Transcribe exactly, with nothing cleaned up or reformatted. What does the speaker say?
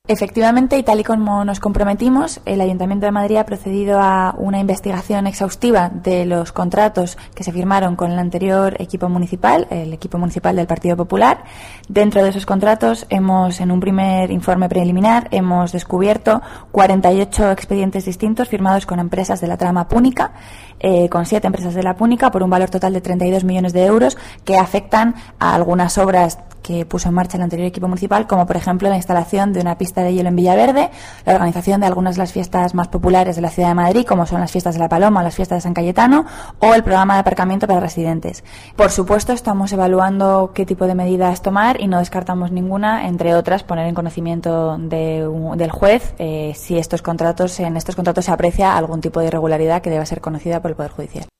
Efectivamente, y tal y como nos comprometimos, el Ayuntamiento de Madrid ha procedido a una investigación exhaustiva de los contratos que se firmaron con el anterior equipo municipal, el equipo municipal del Partido Popular. Dentro de esos contratos, hemos, en un primer informe preliminar, hemos descubierto cuarenta y ocho expedientes distintos firmados con empresas de la trama púnica, eh, con siete empresas de la púnica, por un valor total de treinta y dos millones de euros, que afectan a algunas obras que puso en marcha el anterior equipo municipal, como por ejemplo la instalación de una pista de hielo en Villaverde, la organización de algunas de las fiestas más populares de la ciudad de Madrid, como son las fiestas de la Paloma o las fiestas de San Cayetano, o el programa de aparcamiento para residentes. Por supuesto, estamos evaluando qué tipo de medidas tomar y no descartamos ninguna, entre otras, poner en conocimiento de, del juez eh, si estos contratos, en estos contratos se aprecia algún tipo de irregularidad que deba ser conocida por el Poder Judicial.